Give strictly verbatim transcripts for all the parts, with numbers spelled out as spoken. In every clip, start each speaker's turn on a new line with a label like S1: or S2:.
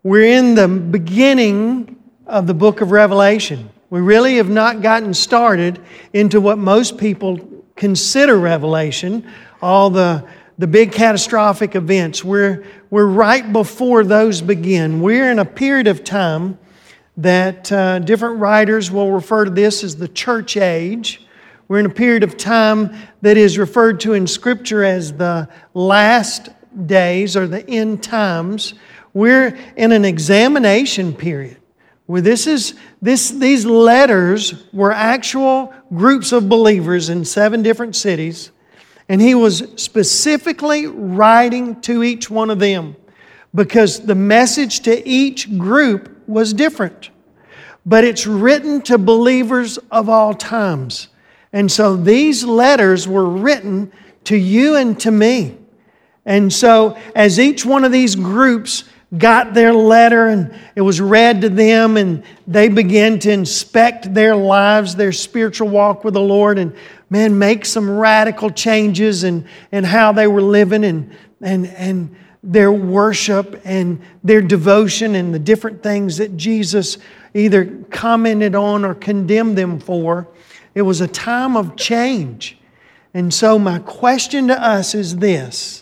S1: We're in the beginning of the book of Revelation. We really have not gotten started into what most people consider Revelation, all the, the big catastrophic events. We're, we're right before those begin. We're in a period of time that uh, different writers will refer to this as the church age. We're in a period of time that is referred to in Scripture as the last days or the end times. We're in an examination period where this is this these letters were actual groups of believers in seven different cities, and he was specifically writing to each one of them because the message to each group was different. But it's written to believers of all times. And so these letters were written to you and to me. And so as each one of these groups got their letter and it was read to them and they began to inspect their lives, their spiritual walk with the Lord, and man, make some radical changes in, in how they were living and, and, and their worship and their devotion and the different things that Jesus either commented on or condemned them for. It was a time of change. And so my question to us is this: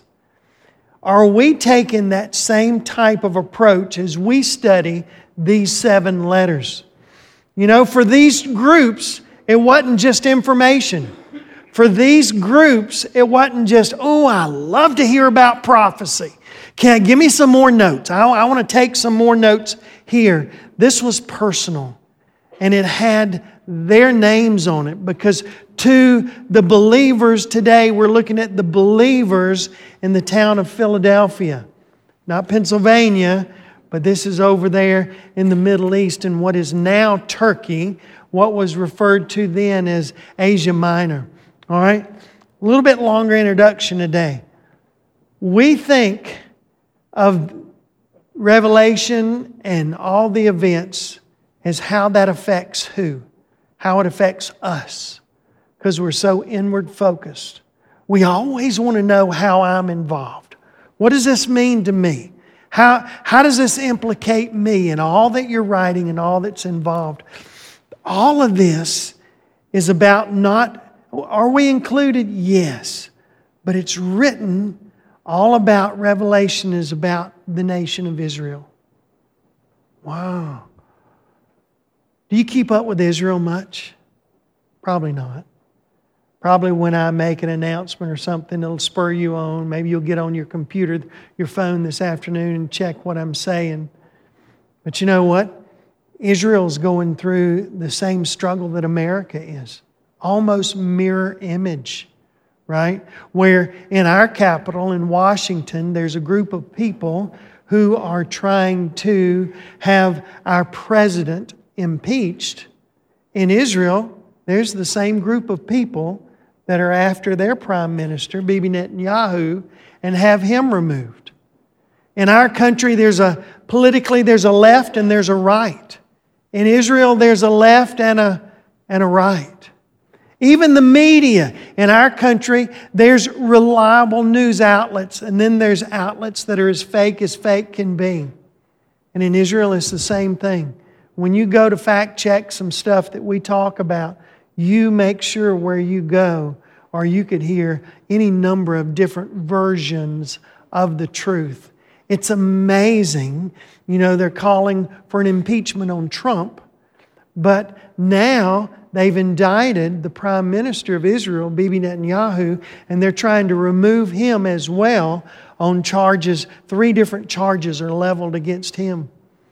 S1: are we taking that same type of approach as we study these seven letters? You know, for these groups, it wasn't just information. For these groups, it wasn't just, oh, I love to hear about prophecy. Can give me some more notes? I, I want to take some more notes here. This was personal. And it had their names on it because to the believers today, we're looking at the believers in the town of Philadelphia. Not Pennsylvania, but this is over there in the Middle East in what is now Turkey, what was referred to then as Asia Minor. All right? A little bit longer introduction today. We think of Revelation and all the events as how that affects who? How it affects us. Because we're so inward focused. We always want to know how I'm involved. What does this mean to me? How, how does this implicate me and all that you're writing and all that's involved? All of this is about not, are we included? Yes. But it's written all about, Revelation is about the nation of Israel. Wow. Do you keep up with Israel much? Probably not. Probably when I make an announcement or something that'll spur you on. Maybe you'll get on your computer, your phone this afternoon and check what I'm saying. But you know what? Israel's going through the same struggle that America is. Almost mirror image, right? Where in our capital, in Washington, there's a group of people who are trying to have our president impeached. In Israel, there's the same group of people that are after their prime minister, Bibi Netanyahu, and have him removed. In our country, there's a politically there's a left and there's a right. In Israel, there's a left and a and a right. Even the media in our country, there's reliable news outlets, and then there's outlets that are as fake as fake can be. And in Israel, it's the same thing. When you go to fact check some stuff that we talk about, you make sure where you go, or you could hear any number of different versions of the truth. It's amazing. You know, they're calling for an impeachment on Trump, but now they've indicted the Prime Minister of Israel, Bibi Netanyahu, and they're trying to remove him as well on charges. Three different charges are leveled against him.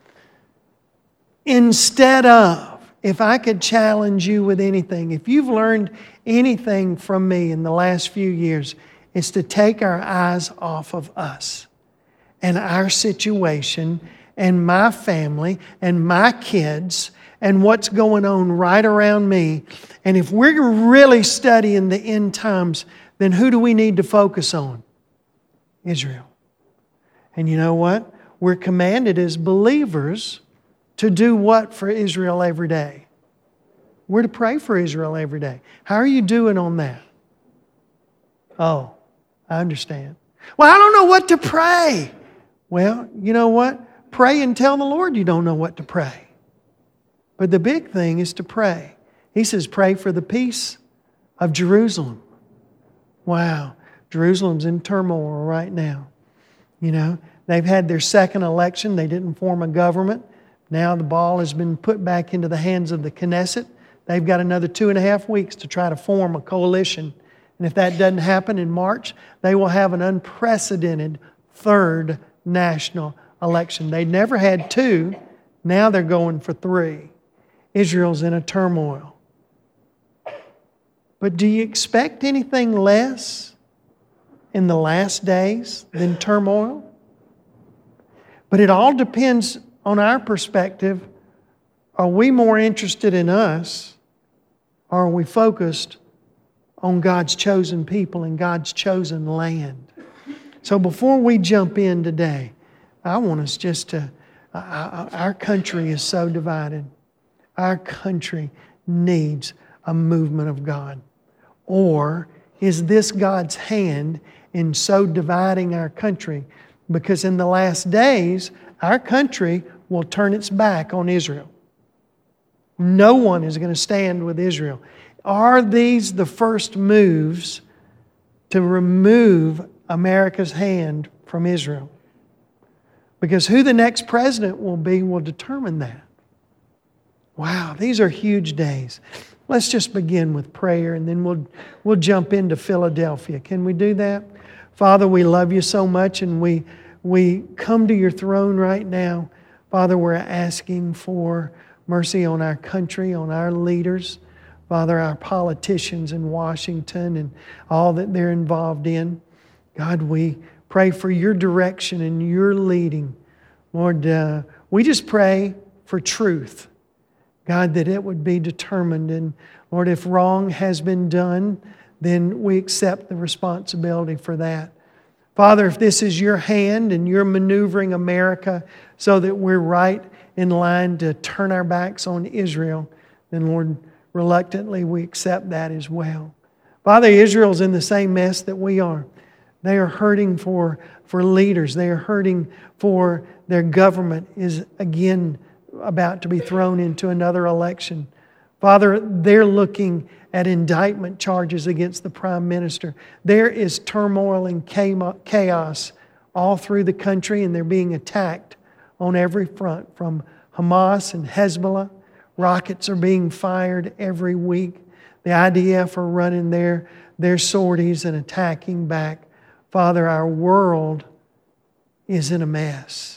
S1: Instead of, if I could challenge you with anything, if you've learned anything from me in the last few years, it's to take our eyes off of us and our situation and my family and my kids and what's going on right around me. And if we're really studying the end times, then who do we need to focus on? Israel. And you know what? We're commanded as believers to do what for Israel every day? We're to pray for Israel every day. How are you doing on that? Oh, I understand. Well, I don't know what to pray. Well, you know what? pray and tell the Lord you don't know what to pray. But the big thing is to pray. He says, pray for the peace of Jerusalem. Wow. Jerusalem's in turmoil right now. You know, they've had their second election. They didn't form a government. Now the ball has been put back into the hands of the Knesset. They've got another two and a half weeks to try to form a coalition. And if that doesn't happen in March, they will have an unprecedented third national election. They never had two. Now they're going for three. Israel's in a turmoil. But do you expect anything less in the last days than turmoil? But it all depends on our perspective. Are we more interested in us, or are we focused on God's chosen people and God's chosen land? So before we jump in today, I want us just to, uh, our country is so divided. Our country needs a movement of God. Or is this God's hand in so dividing our country? Because in the last days, our country will turn its back on Israel. No one is going to stand with Israel. Are these the first moves to remove America's hand from Israel? Because who the next president will be will determine that. Wow, these are huge days. Let's just begin with prayer and then we'll, we'll jump into Philadelphia. Can we do that? Father, we love you so much and we, we come to your throne right now. Father, we're asking for mercy on our country, on our leaders. Father, our politicians in Washington and all that they're involved in. God, we pray for your direction and your leading. Lord, uh, we just pray for truth. God, that it would be determined. And Lord, if wrong has been done, then we accept the responsibility for that. Father, if this is your hand and you're maneuvering America so that we're right in line to turn our backs on Israel, then Lord, reluctantly we accept that as well. Father, Israel's in the same mess that we are. They are hurting for, for leaders. They are hurting for their government is again about to be thrown into another election. Father, they're looking at indictment charges against the Prime Minister. There is turmoil and chaos all through the country, and they're being attacked on every front, from Hamas and Hezbollah. Rockets are being fired every week. The I D F are running their, their sorties and attacking back. Father, our world is in a mess.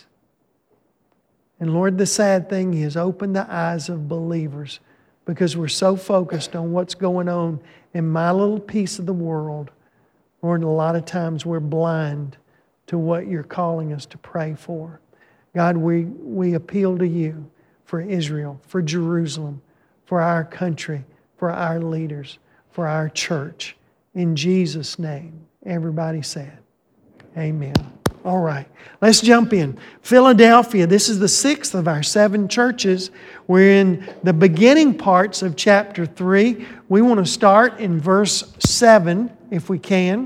S1: And Lord, the sad thing is, open the eyes of believers, because we're so focused on what's going on in my little piece of the world. Lord, a lot of times we're blind to what you're calling us to pray for. God, we, we appeal to you for Israel, for Jerusalem, for our country, for our leaders, for our church. In Jesus' name, everybody said, amen. All right, let's jump in. Philadelphia, this is the sixth of our seven churches. We're in the beginning parts of chapter three. We want to start in verse seven, if we can.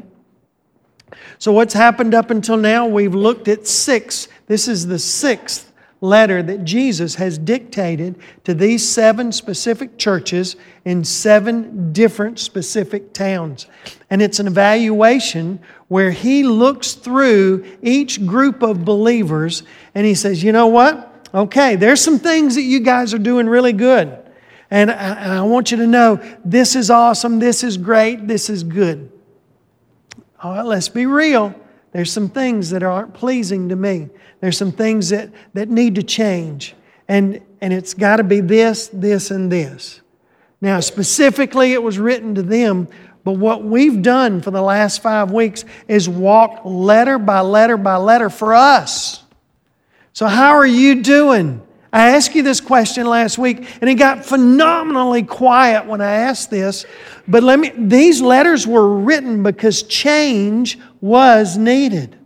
S1: So what's happened up until now? We've looked at six. This is the sixth letter that Jesus has dictated to these seven specific churches in seven different specific towns. And it's an evaluation where He looks through each group of believers and He says, you know what? Okay, there's some things that you guys are doing really good. And I, and I want you to know this is awesome, this is great, this is good. All right, let's be real. There's some things that aren't pleasing to me. There's some things that, that need to change. And, and it's got to be this, this, and this. Now, specifically, it was written to them. But what we've done for the last five weeks is walk letter by letter by letter for us. So how are you doing? I asked you this question last week, and it got phenomenally quiet when I asked this. But let me, these letters were written because change was needed.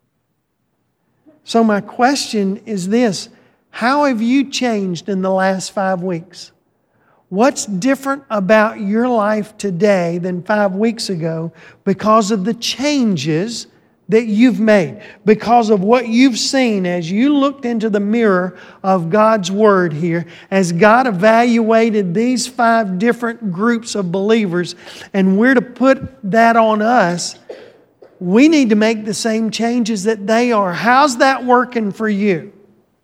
S1: So my question is this: how have you changed in the last five weeks? What's different about your life today than five weeks ago because of the changes that you've made, because of what you've seen as you looked into the mirror of God's Word here, as God evaluated these five different groups of believers, and we're to put that on us, we need to make the same changes that they are. How's that working for you?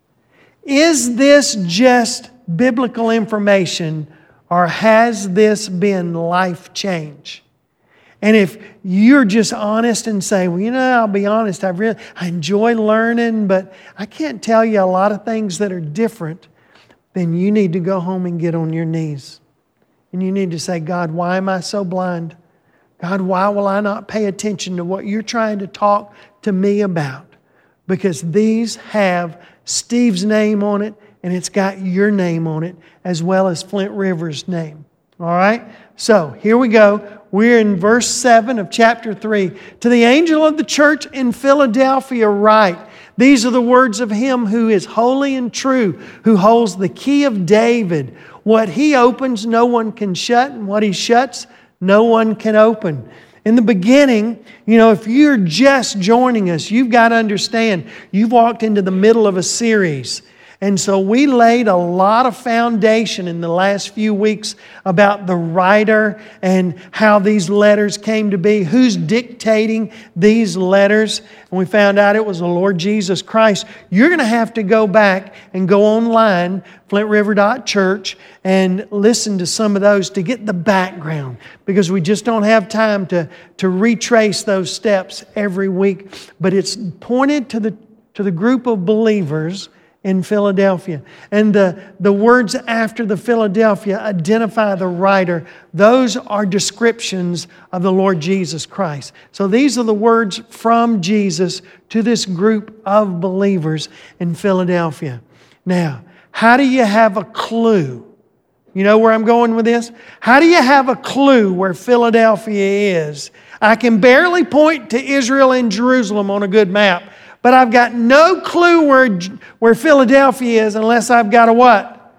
S1: Is this just biblical information, or has this been life change? And if you're just honest and say, well, you know, I'll be honest, I really I enjoy learning, but I can't tell you a lot of things that are different, then you need to go home and get on your knees. And you need to say, God, why am I so blind? God, why will I not pay attention to what you're trying to talk to me about? Because these have Steve's name on it, and it's got your name on it, as well as Flint River's name. All right? So, here we go. We're in verse seven of chapter three. To the angel of the church in Philadelphia write, these are the words of Him who is holy and true, who holds the key of David. What He opens, no one can shut, and what He shuts, no one can open. In the beginning, you know, if you're just joining us, you've got to understand, you've walked into the middle of a series. And so we laid a lot of foundation in the last few weeks about the writer and how these letters came to be, who's dictating these letters. And we found out it was the Lord Jesus Christ. You're going to have to go back and go online, flint river dot church, and listen to some of those to get the background, because we just don't have time to, to retrace those steps every week. But it's pointed to the, to the group of believers in Philadelphia. And the, the words after the Philadelphia identify the writer. Those are descriptions of the Lord Jesus Christ. So these are the words from Jesus to this group of believers in Philadelphia. Now, how do you have a clue? You know where I'm going with this? How do you have a clue where Philadelphia is? I can barely point to Israel and Jerusalem on a good map, but I've got no clue where, where Philadelphia is unless I've got a what?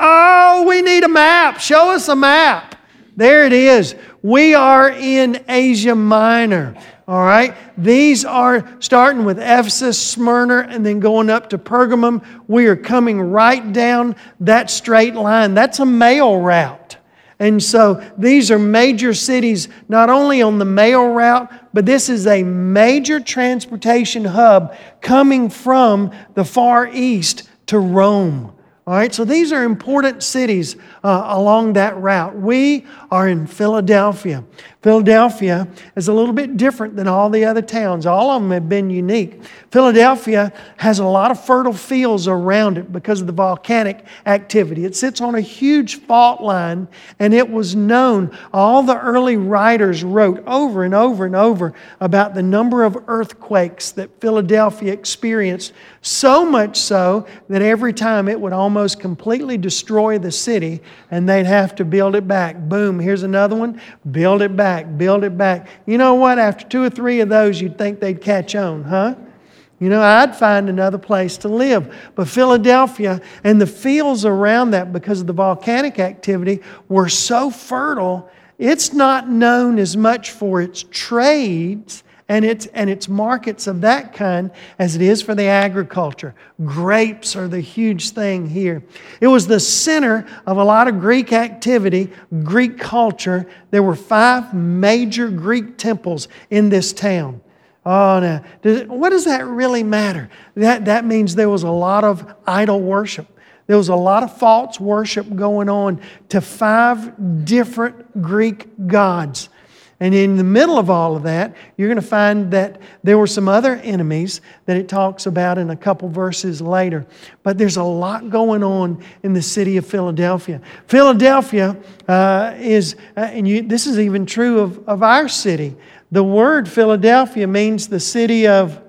S1: Oh, we need a map. Show us a map. There it is. We are in Asia Minor. All right? These are starting with Ephesus, Smyrna, and then going up to Pergamum. We are coming right down that straight line. That's a mail route. And so these are major cities, not only on the mail route, but this is a major transportation hub coming from the Far East to Rome. All right, so these are important cities uh, along that route. We are in Philadelphia. Philadelphia is a little bit different than all the other towns. All of them have been unique. Philadelphia has a lot of fertile fields around it because of the volcanic activity. It sits on a huge fault line, and it was known. All the early writers wrote over and over and over about the number of earthquakes that Philadelphia experienced, so much so that every time it would almost completely destroy the city, and they'd have to build it back. Boom, here's another one. Build it back. Build it back. You know what? After two or three of those, you'd think they'd catch on, huh? You know, I'd find another place to live. But Philadelphia and the fields around that, because of the volcanic activity, were so fertile, it's not known as much for its trades and its, and its markets of that kind as it is for the agriculture. Grapes are the huge thing here. It was the center of a lot of Greek activity, Greek culture. There were five major Greek temples in this town. Oh, now, does, what does that really matter? That, that means there was a lot of idol worship. There was a lot of false worship going on to five different Greek gods. And in the middle of all of that, you're going to find that there were some other enemies that it talks about in a couple verses later. But there's a lot going on in the city of Philadelphia. Philadelphia uh, is, uh, and you, this is even true of, of our city. The word Philadelphia means the city of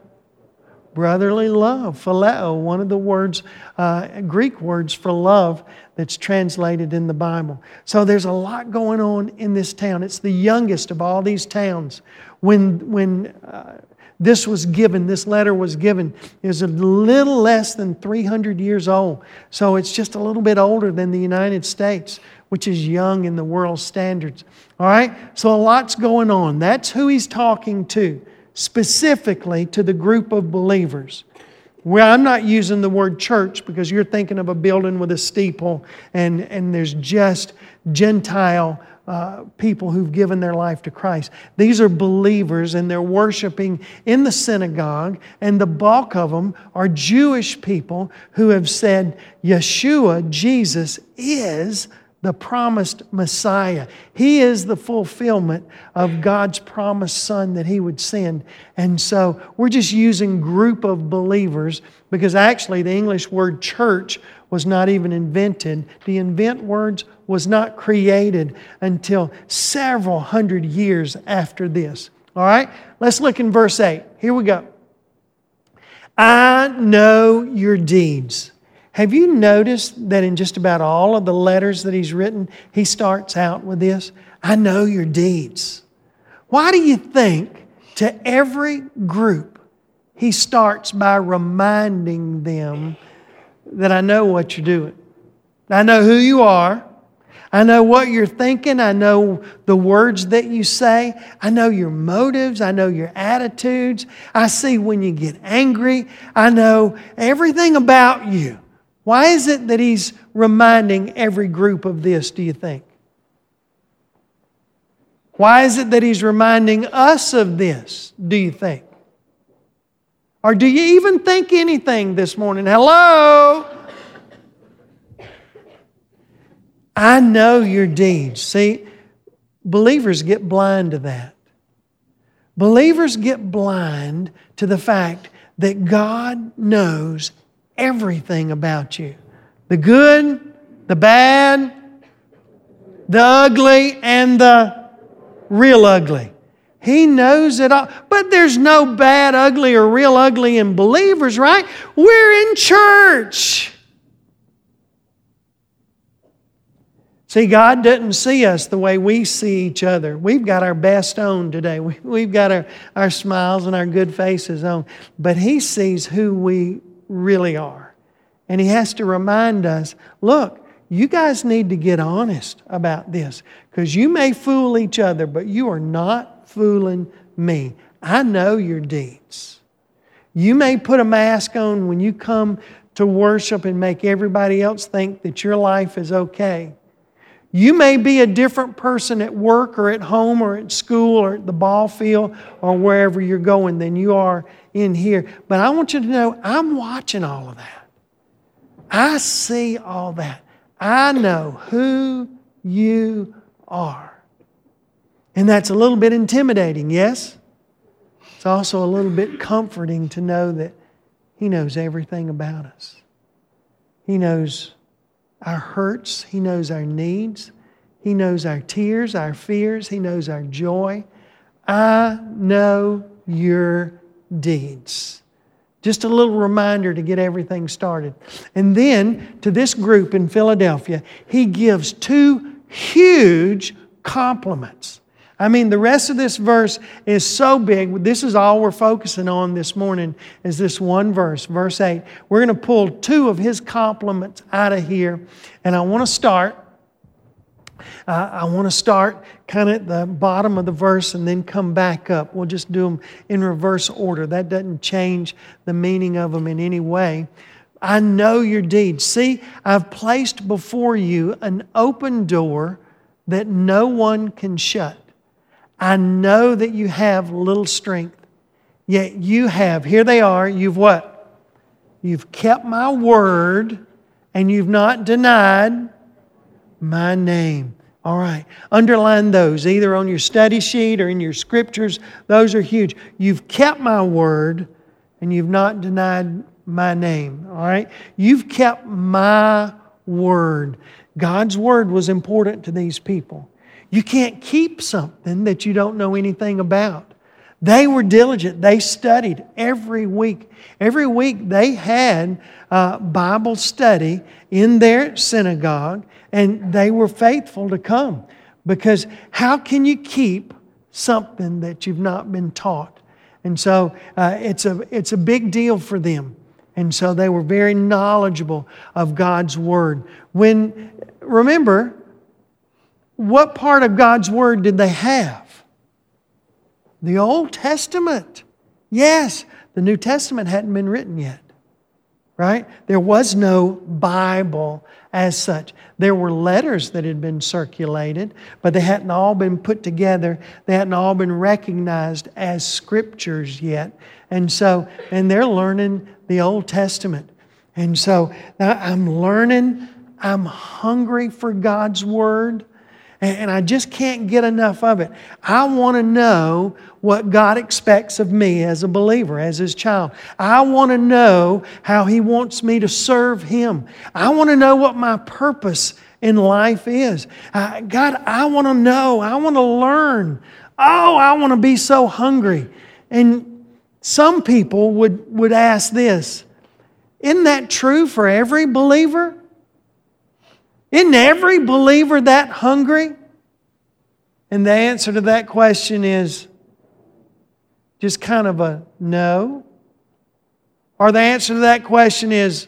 S1: brotherly love, phileo, one of the words, uh, Greek words for love that's translated in the Bible. So there's a lot going on in this town. It's the youngest of all these towns. When, when uh, this was given, this letter was given, it was a little less than three hundred years old. So it's just a little bit older than the United States, which is young in the world standards. All right? So a lot's going on. That's who he's talking to. specifically to the group of believers. Well, I'm not using the word church because you're thinking of a building with a steeple and, and there's just Gentile uh, people who've given their life to Christ. These are believers and they're worshiping in the synagogue, and the bulk of them are Jewish people who have said, Yeshua, Jesus, is the promised Messiah. He is the fulfillment of God's promised Son that He would send. And so we're just using group of believers because actually the English word church was not even invented. The invent words was not created until several hundred years after this. All right? Let's look in verse eight. Here we go. I know your deeds. Have you noticed that in just about all of the letters that he's written, he starts out with this? I know your deeds. Why do you think to every group he starts by reminding them that I know what you're doing? I know who you are. I know what you're thinking. I know the words that you say. I know your motives. I know your attitudes. I see when you get angry. I know everything about you. Why is it that he's reminding every group of this, do you think? Why is it that he's reminding us of this, do you think? Or do you even think anything this morning? Hello? I know your deeds. See, believers get blind to that. Believers get blind to the fact that God knows everything about you. The good, the bad, the ugly, and the real ugly. He knows it all. But there's no bad, ugly, or real ugly in believers, right? We're in church. See, God doesn't see us the way we see each other. We've got our best on today. We, we've got our, our smiles and our good faces on. But He sees who we really are. And He has to remind us, look, you guys need to get honest about this. Because you may fool each other, but you are not fooling me. I know your deeds. You may put a mask on when you come to worship and make everybody else think that your life is okay. You may be a different person at work or at home or at school or at the ball field or wherever you're going than you are in here. But I want you to know, I'm watching all of that. I see all that. I know who you are. And that's a little bit intimidating, yes? It's also a little bit comforting to know that He knows everything about us. He knows our hurts. He knows our needs. He knows our tears, our fears. He knows our joy. I know your deeds. Just a little reminder to get everything started. And then to this group in Philadelphia, he gives two huge compliments. I mean, the rest of this verse is so big. This is all we're focusing on this morning is this one verse, verse eight. We're going to pull two of his compliments out of here. And I want to start, uh, I want to start kind of at the bottom of the verse and then come back up. We'll just do them in reverse order. That doesn't change the meaning of them in any way. I know your deeds. See, I've placed before you an open door that no one can shut. I know that you have little strength, yet you have, here they are, you've what? You've kept my word and you've not denied my name. All right, underline those either on your study sheet or in your scriptures. Those are huge. You've kept my word and you've not denied my name. All right, you've kept my word. God's word was important to these people. You can't keep something that you don't know anything about. They were diligent. They studied every week. Every week they had uh, Bible study in their synagogue, and they were faithful to come. Because how can you keep something that you've not been taught? And so uh, it's a it's a big deal for them. And so they were very knowledgeable of God's Word. When remember, what part of God's Word did they have? The Old Testament. Yes, the New Testament hadn't been written yet, right? There was no Bible as such. There were letters that had been circulated, but they hadn't all been put together. They hadn't all been recognized as scriptures yet. And so, and they're learning the Old Testament. And so now I'm learning, I'm hungry for God's Word, and I just can't get enough of it. I want to know what God expects of me as a believer, as His child. I want to know how He wants me to serve Him. I want to know what my purpose in life is. Uh, God, I want to know. I want to learn. Oh, I want to be so hungry. And some people would, would ask this, isn't that true for every believer? Isn't every believer that hungry? And the answer to that question is just kind of a no. Or the answer to that question is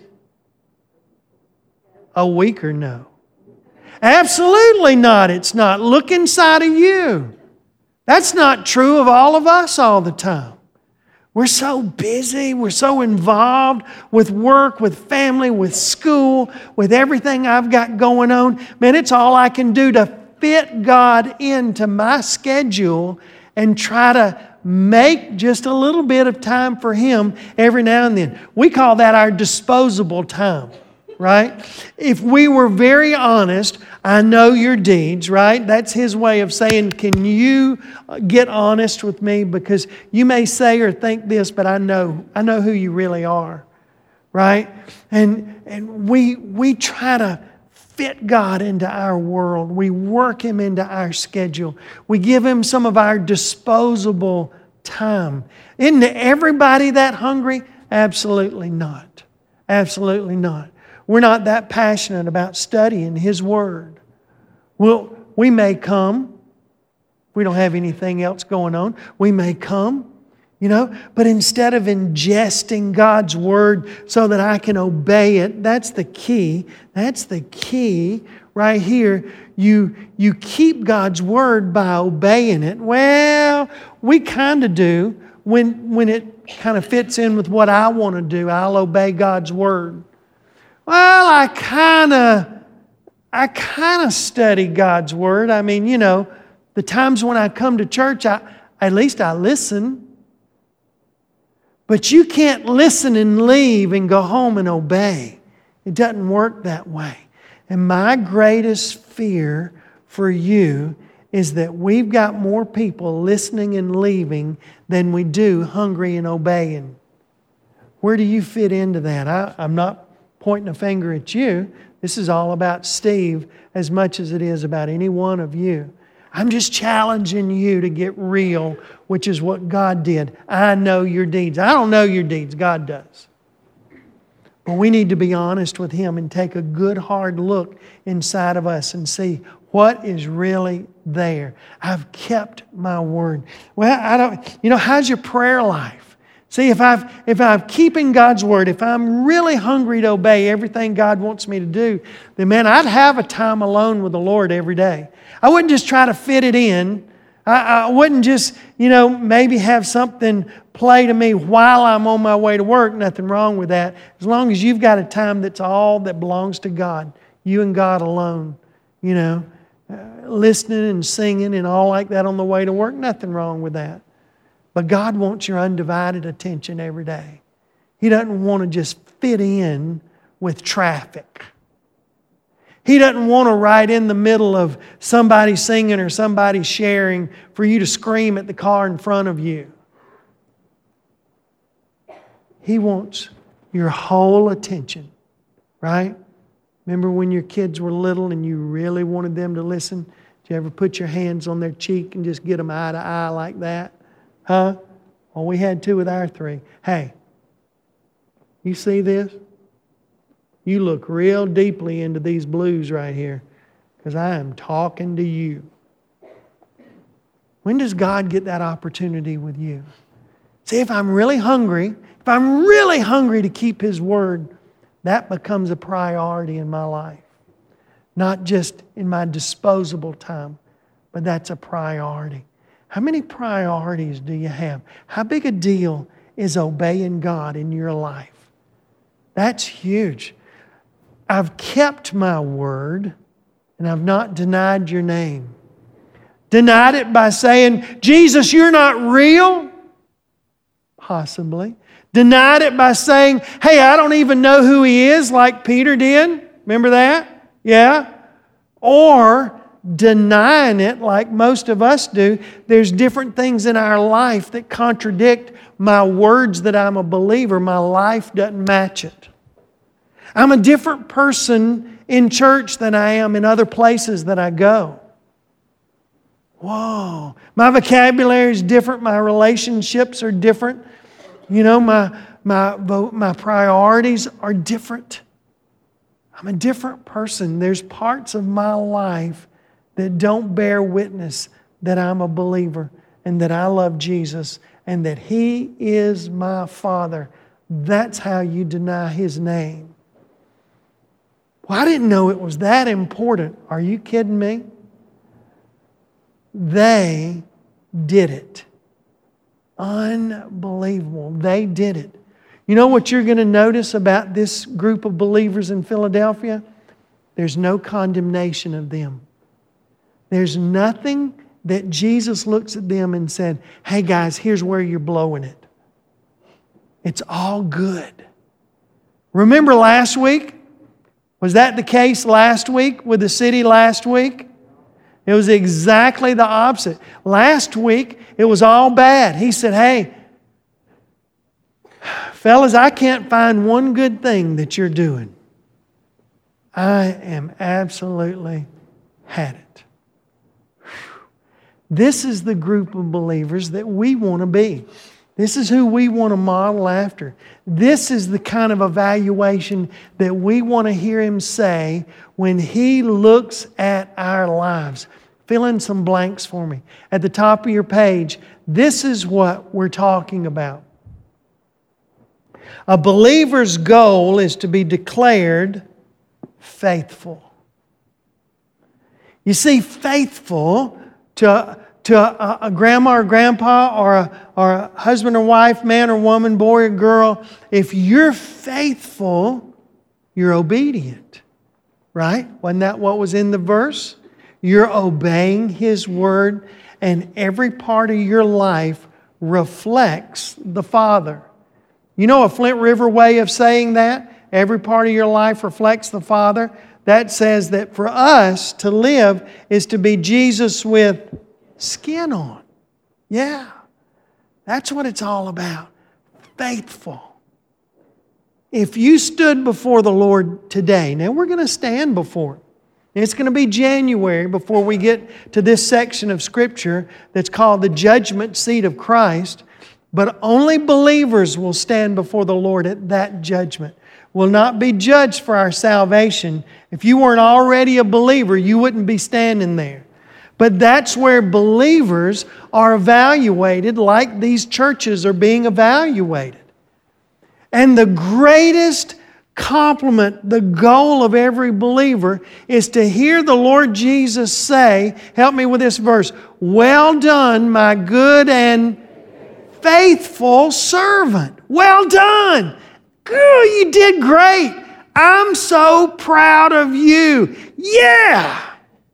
S1: a weaker no. Absolutely not. It's not. Look inside of you. That's not true of all of us all the time. We're so busy, we're so involved with work, with family, with school, with everything I've got going on. Man, it's all I can do to fit God into my schedule and try to make just a little bit of time for Him every now and then. We call that our disposable time, right? If we were very honest, I know your deeds, right? That's His way of saying, can you get honest with me? Because you may say or think this, but I know, I know who you really are, right? And, and we, we try to fit God into our world. We work Him into our schedule. We give Him some of our disposable time. Isn't everybody that hungry? Absolutely not. Absolutely not. We're not that passionate about studying His Word. Well, we may come. We don't have anything else going on. We may come, you know, but instead of ingesting God's Word so that I can obey it, that's the key. That's the key right here. You, you keep God's Word by obeying it. Well, we kind of do. When, when it kind of fits in with what I want to do, I'll obey God's Word. Well, I kind of, I kind of study God's Word. I mean, you know, the times when I come to church, I, at least I listen. But you can't listen and leave and go home and obey. It doesn't work that way. And my greatest fear for you is that we've got more people listening and leaving than we do hungry and obeying. Where do you fit into that? I, I'm not pointing a finger at you. This is all about Steve as much as it is about any one of you. I'm just challenging you to get real, which is what God did. I know your deeds. I don't know your deeds. God does. But we need to be honest with Him and take a good hard look inside of us and see what is really there. I've kept my word. Well, I don't, you know, how's your prayer life? See, if I've if I'm keeping God's Word, if I'm really hungry to obey everything God wants me to do, then man, I'd have a time alone with the Lord every day. I wouldn't just try to fit it in. I, I wouldn't just, you know, maybe have something play to me while I'm on my way to work. Nothing wrong with that. As long as you've got a time that's all that belongs to God, you and God alone, you know, uh, listening and singing and all like that on the way to work, nothing wrong with that. But God wants your undivided attention every day. He doesn't want to just fit in with traffic. He doesn't want to right in the middle of somebody singing or somebody sharing for you to scream at the car in front of you. He wants your whole attention, right? Remember when your kids were little and you really wanted them to listen? Did you ever put your hands on their cheek and just get them eye to eye like that? Huh? Well, we had two with our three. Hey, you see this? You look real deeply into these blues right here because I am talking to you. When does God get that opportunity with you? See, if I'm really hungry, if I'm really hungry to keep His Word, that becomes a priority in my life. Not just in my disposable time, but that's a priority. How many priorities do you have? How big a deal is obeying God in your life? That's huge. I've kept my word and I've not denied your name. Denied it by saying, Jesus, you're not real? Possibly. Denied it by saying, hey, I don't even know who He is, like Peter did. Remember that? Yeah. Or denying it like most of us do. There's different things in our life that contradict my words that I'm a believer. My life doesn't match it. I'm a different person in church than I am in other places that I go. Whoa. My vocabulary is different. My relationships are different. You know, my, my, my priorities are different. I'm a different person. There's parts of my life that don't bear witness that I'm a believer and that I love Jesus and that He is my Father. That's how you deny His name. Well, I didn't know it was that important. Are you kidding me? They did it. Unbelievable. They did it. You know what you're going to notice about this group of believers in Philadelphia? There's no condemnation of them. There's nothing that Jesus looks at them and said, hey guys, here's where you're blowing it. It's all good. Remember last week? Was that the case last week with the city last week? It was exactly the opposite. Last week, it was all bad. He said, hey, fellas, I can't find one good thing that you're doing. I am absolutely had it. This is the group of believers that we want to be. This is who we want to model after. This is the kind of evaluation that we want to hear Him say when He looks at our lives. Fill in some blanks for me. At the top of your page, this is what we're talking about. A believer's goal is to be declared faithful. You see, faithful to, to a, a grandma or grandpa or a, or a husband or wife, man or woman, boy or girl, if you're faithful, you're obedient. Right? Wasn't that what was in the verse? You're obeying His word, and every part of your life reflects the Father. You know a Flint River way of saying that? Every part of your life reflects the Father. That says that for us to live is to be Jesus with skin on. Yeah. That's what it's all about. Faithful. If you stood before the Lord today, now we're going to stand before Him. It's going to be January before we get to this section of Scripture that's called the judgment seat of Christ. But only believers will stand before the Lord at that judgment. Will not be judged for our salvation. If you weren't already a believer, you wouldn't be standing there. But that's where believers are evaluated like these churches are being evaluated. And the greatest compliment, the goal of every believer is to hear the Lord Jesus say, help me with this verse, well done, my good and faithful servant. Well done. Good, you did great. I'm so proud of you. Yeah.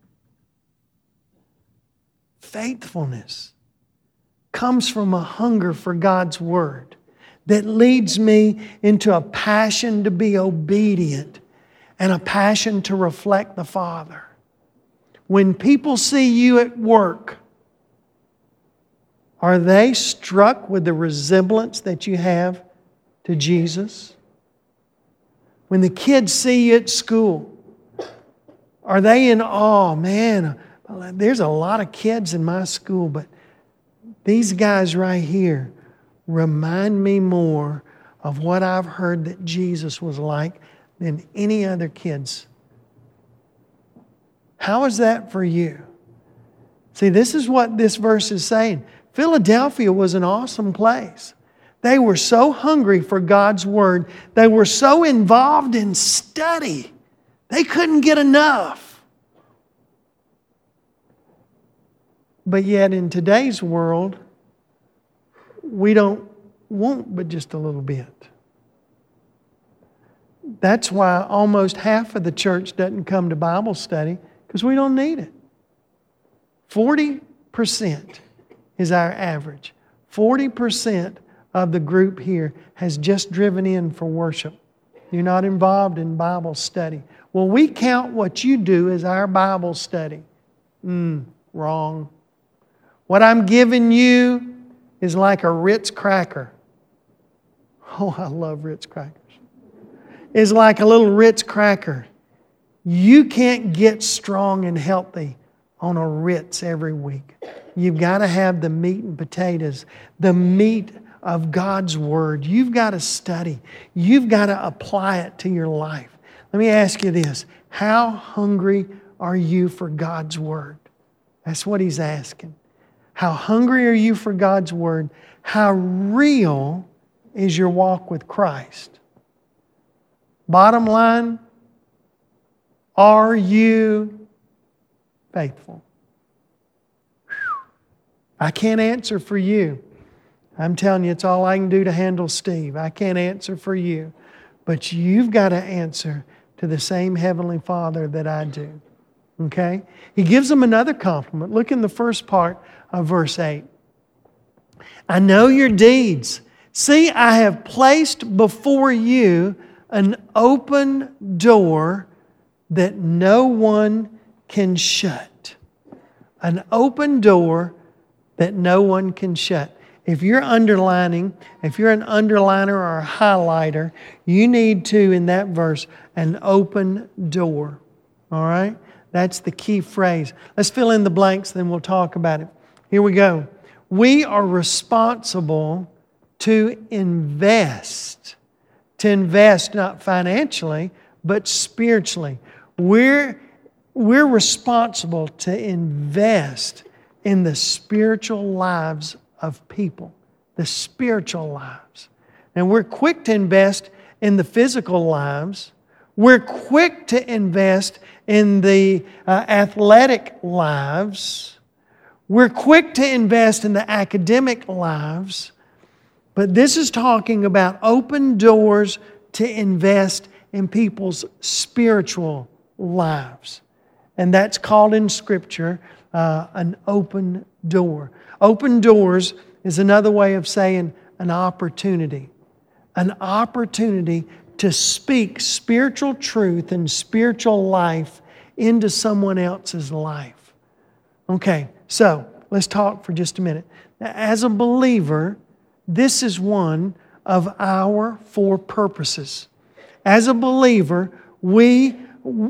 S1: Faithfulness comes from a hunger for God's Word that leads me into a passion to be obedient and a passion to reflect the Father. When people see you at work, are they struck with the resemblance that you have to Jesus? When the kids see you at school, are they in awe? Man, there's a lot of kids in my school, but these guys right here remind me more of what I've heard that Jesus was like than any other kids. How is that for you? See, this is what this verse is saying. Philadelphia was an awesome place. They were so hungry for God's Word. They were so involved in study. They couldn't get enough. But yet in today's world, we don't want but just a little bit. That's why almost half of the church doesn't come to Bible study, because we don't need it. forty percent is our average. forty percent of the group here has just driven in for worship. You're not involved in Bible study. Well, we count what you do as our Bible study. Mm, wrong. What I'm giving you is like a Ritz cracker. Oh, I love Ritz crackers. It's like a little Ritz cracker. You can't get strong and healthy on a Ritz every week. You've got to have the meat and potatoes, the meat of God's Word. You've got to study. You've got to apply it to your life. Let me ask you this. How hungry are you for God's Word? That's what He's asking. How hungry are you for God's Word? How real is your walk with Christ? Bottom line, are you faithful? I can't answer for you. I'm telling you, it's all I can do to handle Steve. I can't answer for you. But you've got to answer to the same Heavenly Father that I do. Okay? He gives them another compliment. Look in the first part of verse eight. I know your deeds. See, I have placed before you an open door that no one can shut. An open door that no one can shut. If you're underlining, if you're an underliner or a highlighter, you need to, in that verse, an open door. All right? That's the key phrase. Let's fill in the blanks, then we'll talk about it. Here we go. We are responsible to invest. To invest not financially, but spiritually. We're, we're responsible to invest in the spiritual lives of people. The spiritual lives. And we're quick to invest in the physical lives. We're quick to invest in the uh, athletic lives. We're quick to invest in the academic lives. But this is talking about open doors to invest in people's spiritual lives. And that's called in Scripture uh, an open door. Open doors is another way of saying an opportunity. An opportunity to speak spiritual truth and spiritual life into someone else's life. Okay, so let's talk for just a minute. Now, as a believer, this is one of our four purposes. As a believer, we,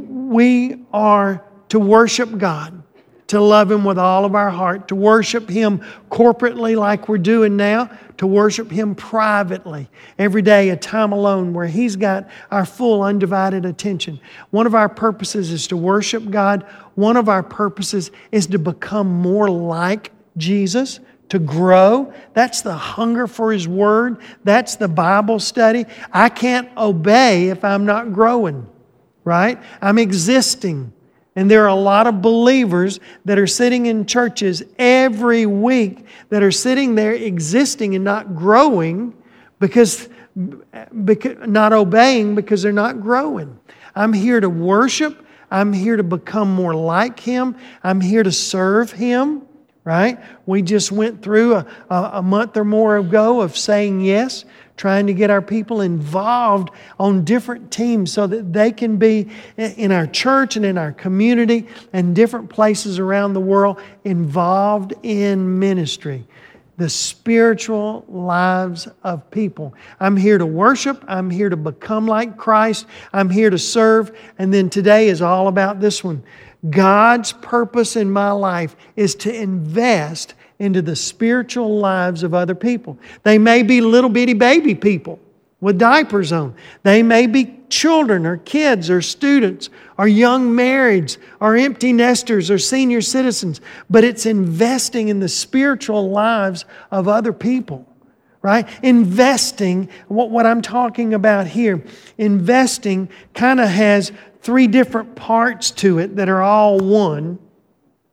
S1: we are to worship God, to love Him with all of our heart, to worship Him corporately like we're doing now, to worship Him privately. Every day, a time alone where He's got our full undivided attention. One of our purposes is to worship God. One of our purposes is to become more like Jesus, to grow. That's the hunger for His Word. That's the Bible study. I can't obey if I'm not growing, right? I'm existing. And there are a lot of believers that are sitting in churches every week that are sitting there existing and not growing because, because not obeying because they're not growing. I'm here to worship. I'm here to become more like Him. I'm here to serve Him, right? We just went through a, a, a month or more ago of saying yes, trying to get our people involved on different teams so that they can be in our church and in our community and different places around the world involved in ministry. The spiritual lives of people. I'm here to worship. I'm here to become like Christ. I'm here to serve. And then today is all about this one. God's purpose in my life is to invest into the spiritual lives of other people. They may be little bitty baby people with diapers on. They may be children or kids or students or young marrieds or empty nesters or senior citizens. But it's investing in the spiritual lives of other people, right? Investing, what, what I'm talking about here, investing kind of has three different parts to it that are all one.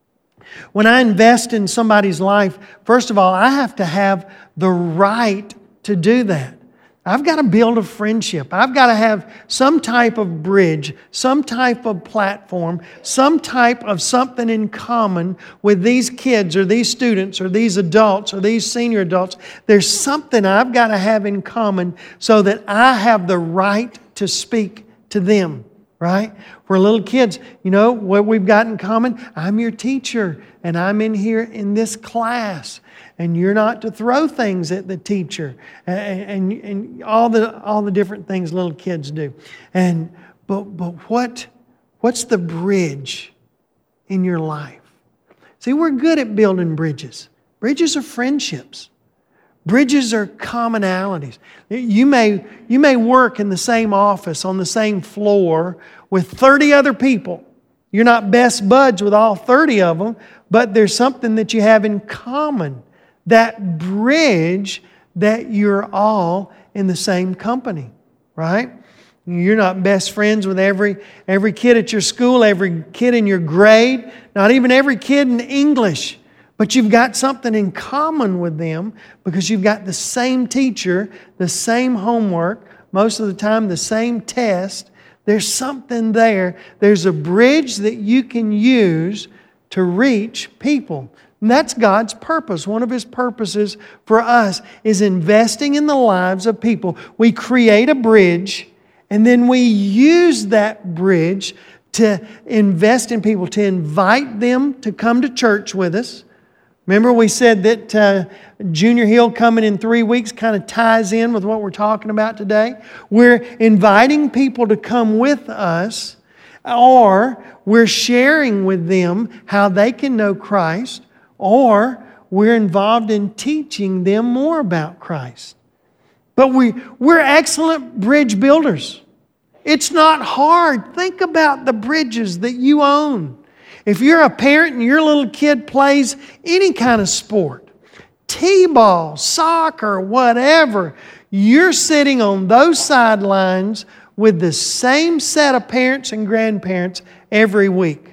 S1: When I invest in somebody's life, first of all, I have to have the right to do that. I've got to build a friendship. I've got to have some type of bridge, some type of platform, some type of something in common with these kids or these students or these adults or these senior adults. There's something I've got to have in common so that I have the right to speak to them, right? For little kids, you know what we've got in common? I'm your teacher and I'm in here in this class. And you're not to throw things at the teacher, and, and, and all the all the different things little kids do. And but but what what's the bridge in your life? See, we're good at building bridges. Bridges are friendships. Bridges are commonalities. You may you may work in the same office on the same floor with thirty other people. You're not best buds with all thirty of them, but there's something that you have in common. That bridge that you're all in the same company, right? You're not best friends with every, every kid at your school, every kid in your grade, not even every kid in English. But you've got something in common with them because you've got the same teacher, the same homework, most of the time the same test. There's something there. There's a bridge that you can use to reach people. And that's God's purpose. One of His purposes for us is investing in the lives of people. We create a bridge, and then we use that bridge to invest in people, to invite them to come to church with us. Remember we said that uh, Junior Hill coming in three weeks kind of ties in with what we're talking about today. We're inviting people to come with us, or we're sharing with them how they can know Christ, or we're involved in teaching them more about Christ. But we, we're excellent bridge builders. It's not hard. Think about the bridges that you own. If you're a parent and your little kid plays any kind of sport, t-ball, soccer, whatever, you're sitting on those sidelines with the same set of parents and grandparents every week.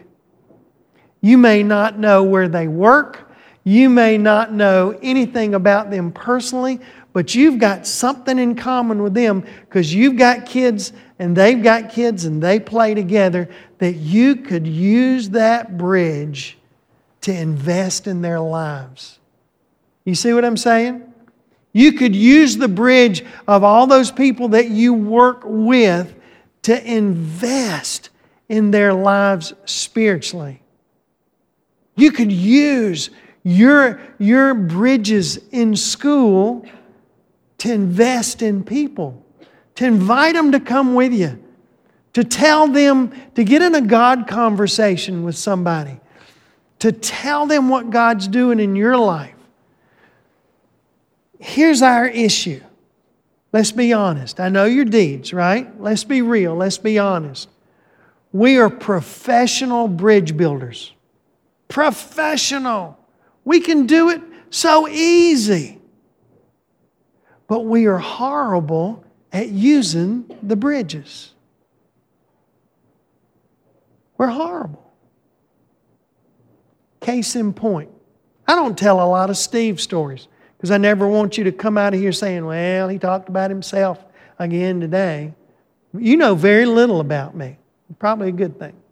S1: You may not know where they work. You may not know anything about them personally, but you've got something in common with them because you've got kids and they've got kids and they play together, that you could use that bridge to invest in their lives. You see what I'm saying? You could use the bridge of all those people that you work with to invest in their lives spiritually. You could use your, your bridges in school to invest in people, to invite them to come with you, to tell them, to get in a God conversation with somebody, to tell them what God's doing in your life. Here's our issue. Let's be honest. I know your deeds, right? Let's be real. Let's be honest. We are professional bridge builders. Professional. We can do it so easy. But we are horrible at using the bridges. We're horrible. Case in point. I don't tell a lot of Steve stories because I never want you to come out of here saying, well, he talked about himself again today. You know very little about me. Probably a good thing.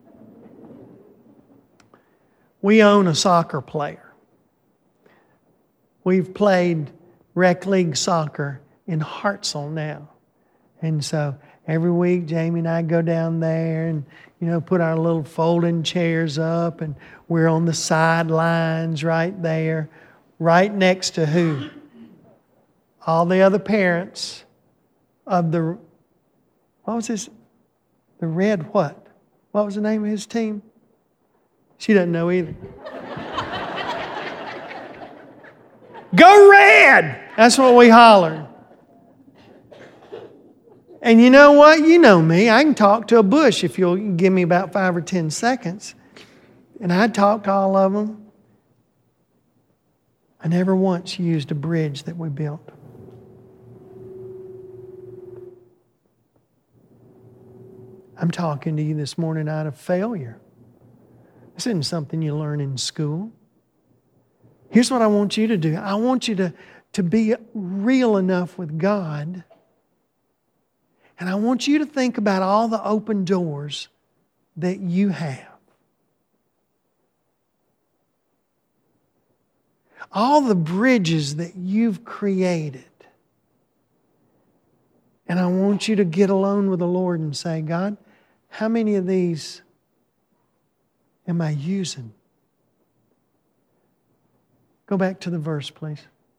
S1: We own a soccer player. We've played rec league soccer in Hartselle now. And so every week Jamie and I go down there and, you know, put our little folding chairs up, and we're on the sidelines right there, right next to who? All the other parents of the, what was this? The Red what? What was the name of his team? She doesn't know either. Go Red! That's what we hollered. And you know what? You know me. I can talk to a bush if you'll give me about five or ten seconds. And I talked to all of them. I never once used a bridge that we built. I'm talking to you this morning out of failure. This isn't something you learn in school. Here's what I want you to do. I want you to, to be real enough with God. And I want you to think about all the open doors that you have. All the bridges that you've created. And I want you to get alone with the Lord and say, God, how many of these am I using? Go back to the verse, please.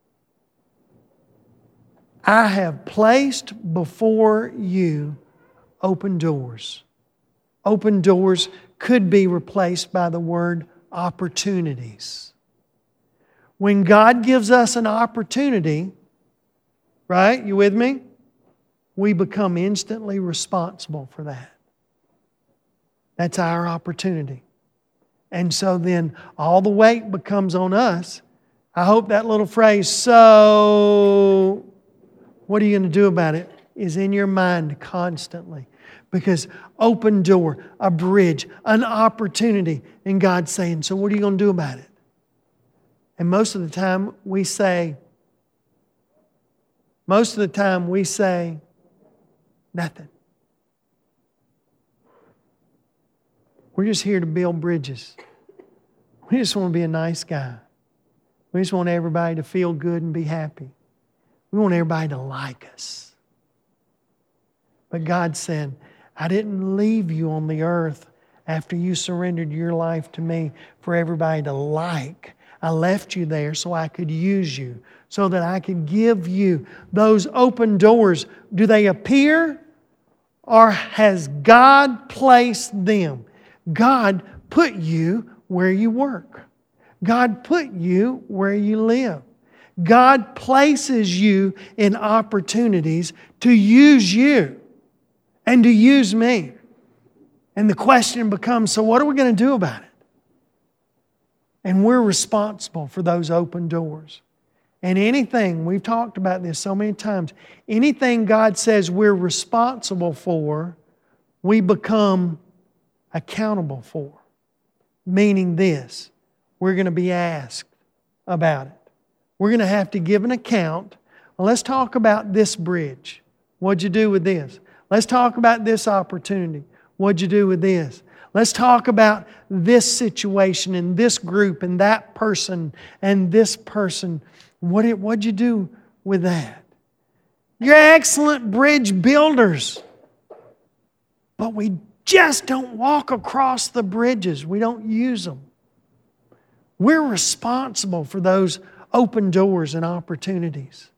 S1: I have placed before you open doors. Open doors could be replaced by the word opportunities. When God gives us an opportunity, right? You with me? We become instantly responsible for that. That's our opportunity. And so then all the weight becomes on us. I hope that little phrase, so what are you going to do about it, is in your mind constantly. Because open door, a bridge, an opportunity. And God's saying, so what are you going to do about it? And most of the time we say, most of the time we say, nothing. We're just here to build bridges. We just want to be a nice guy. We just want everybody to feel good and be happy. We want everybody to like us. But God said, I didn't leave you on the earth after you surrendered your life to me for everybody to like. I left you there so I could use you, so that I could give you those open doors. Do they appear, or has God placed them? God put you where you work. God put you where you live. God places you in opportunities to use you and to use me. And the question becomes, so what are we going to do about it? And we're responsible for those open doors. And anything, we've talked about this so many times, anything God says we're responsible for, we become accountable for. Meaning this, we're going to be asked about it. We're going to have to give an account. Well, let's talk about this bridge. What'd you do with this? Let's talk about this opportunity. What'd you do with this? Let's talk about this situation and this group and that person and this person. What did, what'd you do with that? You're excellent bridge builders. But we just don't walk across the bridges. We don't use them. We're responsible for those open doors and opportunities.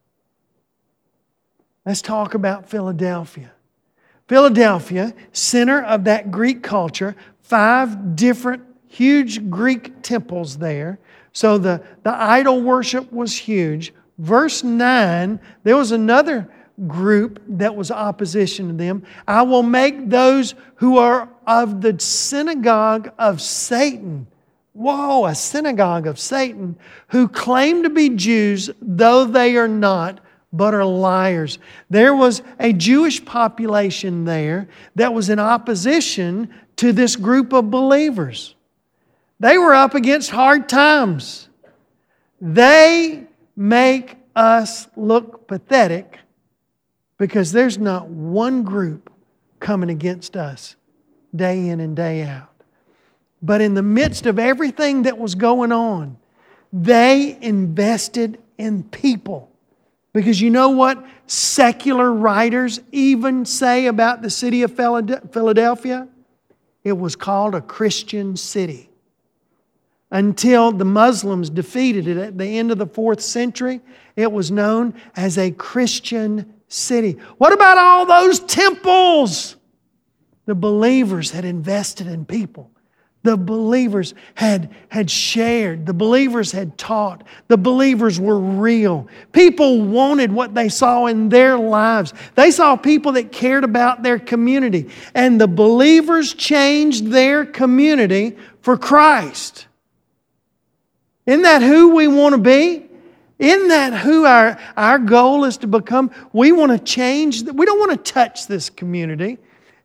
S1: Let's talk about Philadelphia. Philadelphia, center of that Greek culture, five different huge Greek temples there. So the, the idol worship was huge. Verse nine, there was another group that was opposition to them. I will make those who are of the synagogue of Satan. Whoa, a synagogue of Satan, who claim to be Jews, though they are not, but are liars. There was a Jewish population there that was in opposition to this group of believers. They were up against hard times. They make us look pathetic because there's not one group coming against us day in and day out. But in the midst of everything that was going on, they invested in people. Because you know what secular writers even say about the city of Philadelphia? It was called a Christian city. Until the Muslims defeated it at the end of the fourth century, it was known as a Christian city. What about all those temples? The believers had invested in people. The believers had, had shared. The believers had taught. The believers were real. People wanted what they saw in their lives. They saw people that cared about their community. And the believers changed their community for Christ. Isn't that who we want to be? Isn't that who our, our goal is to become? We want to change. We don't want to touch this community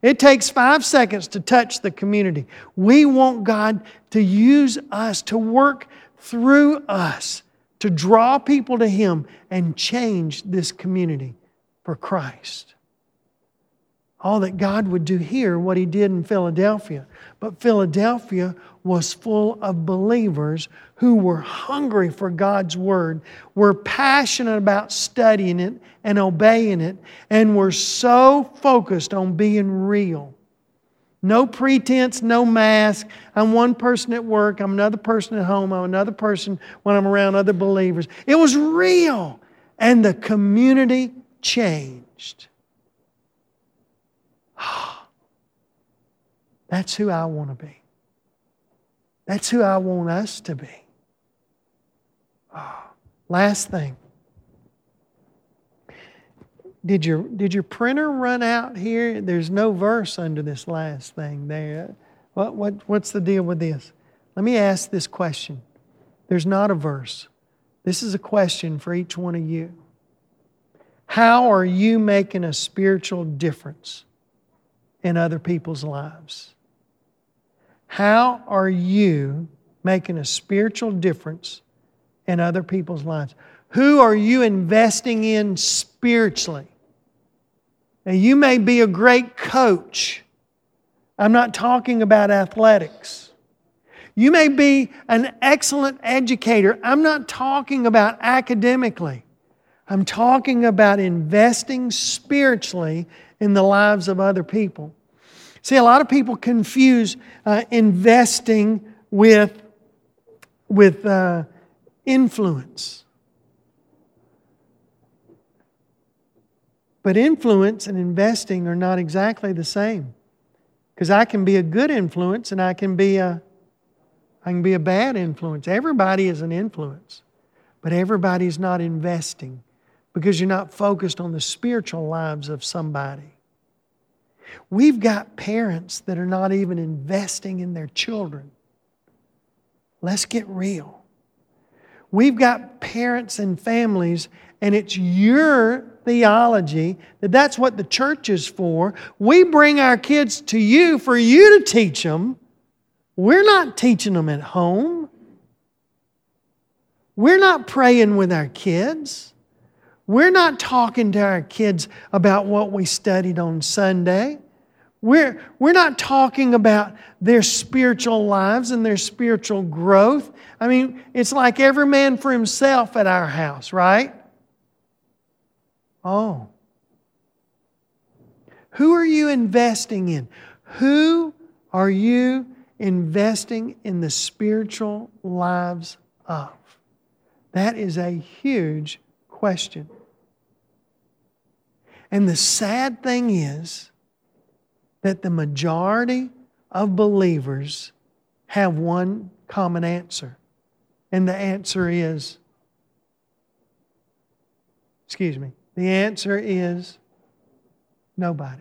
S1: It takes five seconds to touch the community. We want God to use us, to work through us, to draw people to Him and change this community for Christ. All that God would do here, what He did in Philadelphia. But Philadelphia was full of believers who were hungry for God's Word, were passionate about studying it and obeying it, and were so focused on being real. No pretense, no mask. I'm one person at work, I'm another person at home, I'm another person when I'm around other believers. It was real. And the community changed. That's who I want to be. That's who I want us to be. Oh, last thing. Did your, did your printer run out here? There's no verse under this last thing there. What, what, what's the deal with this? Let me ask this question. There's not a verse. This is a question for each one of you. How are you making a spiritual difference in other people's lives? How are you making a spiritual difference in other people's lives? Who are you investing in spiritually? Now, you may be a great coach. I'm not talking about athletics. You may be an excellent educator. I'm not talking about academically. I'm talking about investing spiritually in the lives of other people. See, a lot of people confuse uh, investing with, with uh, influence. But influence and investing are not exactly the same. Because I can be a good influence and I can be a, I can be a bad influence. Everybody is an influence. But everybody's not investing because you're not focused on the spiritual lives of somebody. We've got parents that are not even investing in their children. Let's get real. We've got parents and families, and it's your theology that that's what the church is for. We bring our kids to you for you to teach them. We're not teaching them at home. We're not praying with our kids. We're not talking to our kids about what we studied on Sunday. We're, we're not talking about their spiritual lives and their spiritual growth. I mean, it's like every man for himself at our house, right? Oh. Who are you investing in? Who are you investing in the spiritual lives of? That is a huge question. And the sad thing is that the majority of believers have one common answer. And the answer is, excuse me, the answer is nobody.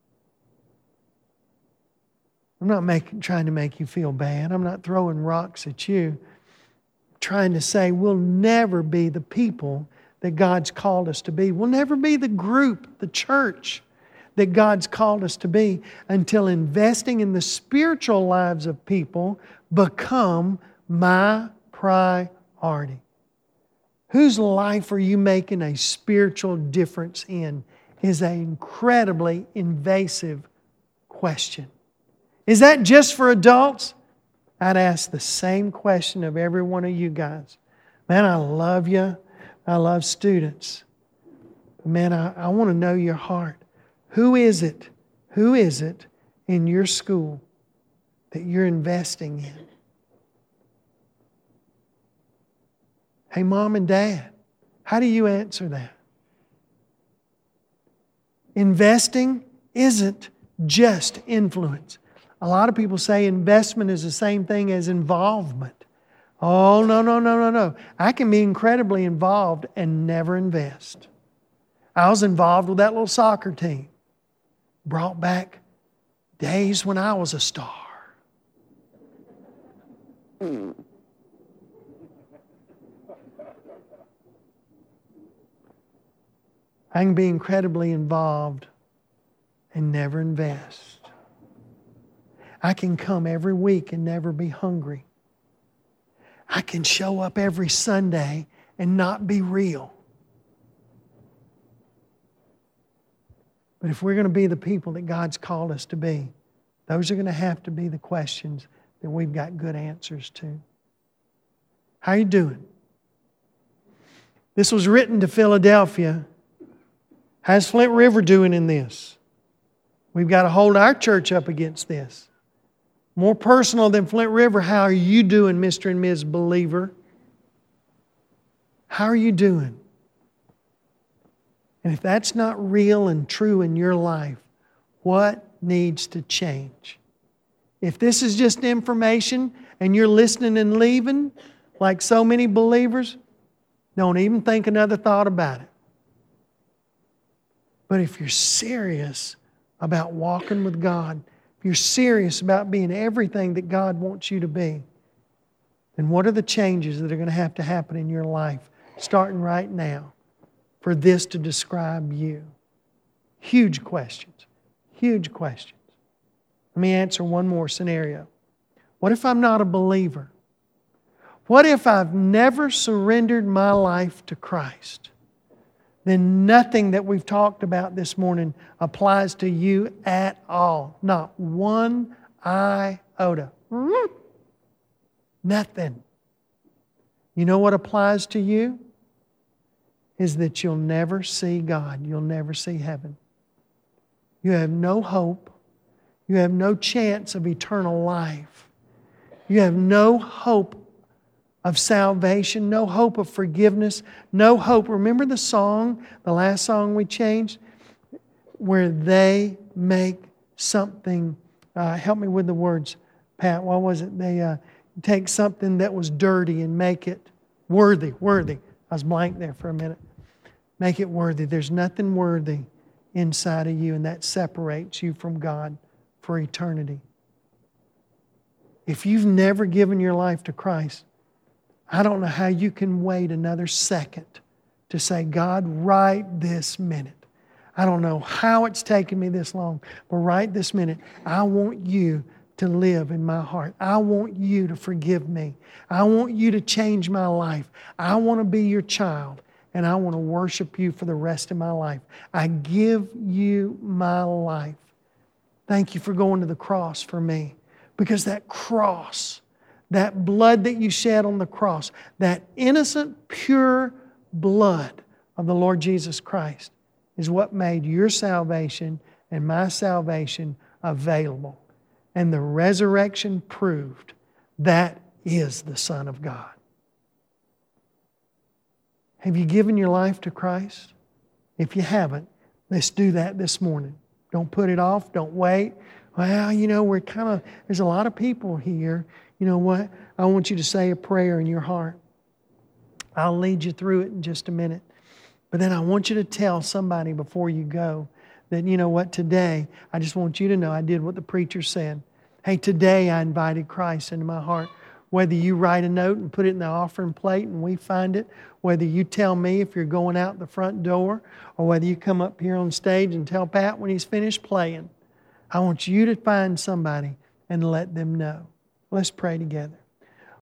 S1: I'm not making, trying to make you feel bad. I'm not throwing rocks at you. I'm trying to say we'll never be the people that God's called us to be. We'll never be the group, the church that God's called us to be until investing in the spiritual lives of people become my priority. Whose life are you making a spiritual difference in is an incredibly invasive question. Is that just for adults? I'd ask the same question of every one of you guys. Man, I love you. I love students. Man, I, I want to know your heart. Who is it? Who is it in your school that you're investing in? Hey, Mom and Dad, how do you answer that? Investing isn't just influence. A lot of people say investment is the same thing as involvement. Oh, no, no, no, no, no. I can be incredibly involved and never invest. I was involved with that little soccer team. Brought back days when I was a star. I can be incredibly involved and never invest. I can come every week and never be hungry. I can show up every Sunday and not be real. But if we're going to be the people that God's called us to be, those are going to have to be the questions that we've got good answers to. How are you doing? This was written to Philadelphia. How's Flint River doing in this? We've got to hold our church up against this. More personal than Flint River, how are you doing, Mister and Miz Believer? How are you doing? And if that's not real and true in your life, what needs to change? If this is just information and you're listening and leaving, like so many believers, don't even think another thought about it. But if you're serious about walking with God, if you're serious about being everything that God wants you to be, then what are the changes that are going to have to happen in your life, starting right now, for this to describe you? Huge questions. Huge questions. Let me answer one more scenario. What if I'm not a believer? What if I've never surrendered my life to Christ? Then nothing that we've talked about this morning applies to you at all. Not one iota. Nothing. You know what applies to you? Is that you'll never see God. You'll never see heaven. You have no hope. You have no chance of eternal life. You have no hope of salvation, no hope of forgiveness, no hope. Remember the song, the last song we changed, where they make something, uh, help me with the words, Pat, what was it? They uh, take something that was dirty and make it worthy, worthy. I was blank there for a minute. Make it worthy. There's nothing worthy inside of you, and that separates you from God for eternity. If you've never given your life to Christ, I don't know how you can wait another second to say, God, right this minute. I don't know how it's taken me this long, but right this minute, I want you to live in my heart. I want you to forgive me. I want you to change my life. I want to be your child, and I want to worship you for the rest of my life. I give you my life. Thank you for going to the cross for me, because that cross, that blood that you shed on the cross, that innocent, pure blood of the Lord Jesus Christ is what made your salvation and my salvation available. And the resurrection proved that is the Son of God. Have you given your life to Christ? If you haven't, let's do that this morning. Don't put it off. Don't wait. Well, you know, we're kind of, there's a lot of people here. You know what? I want you to say a prayer in your heart. I'll lead you through it in just a minute. But then I want you to tell somebody before you go that, you know what, today, I just want you to know I did what the preacher said. Hey, today I invited Christ into my heart. Whether you write a note and put it in the offering plate and we find it, whether you tell me if you're going out the front door, or whether you come up here on stage and tell Pat when he's finished playing, I want you to find somebody and let them know. Let's pray together.